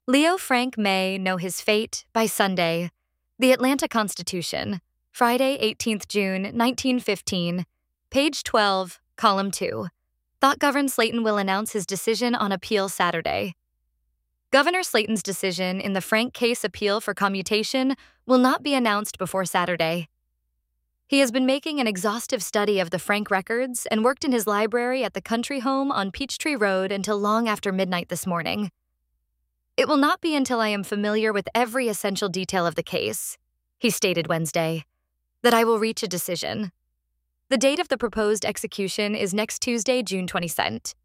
Leo Frank may know his fate by Sunday. The Atlanta Constitution, Friday, 18th June, 1915, page 12, column 2. Thought Governor Slaton will announce his decision on appeal Saturday. Governor Slaton's decision in the Frank case appeal for commutation will not be announced before Saturday. He has been making an exhaustive study of the Frank records and worked in his library at the country home on Peachtree Road until long after midnight this morning. It will not be until I am familiar with every essential detail of the case, he stated Wednesday, that I will reach a decision. The date of the proposed execution is next Tuesday, June 22nd.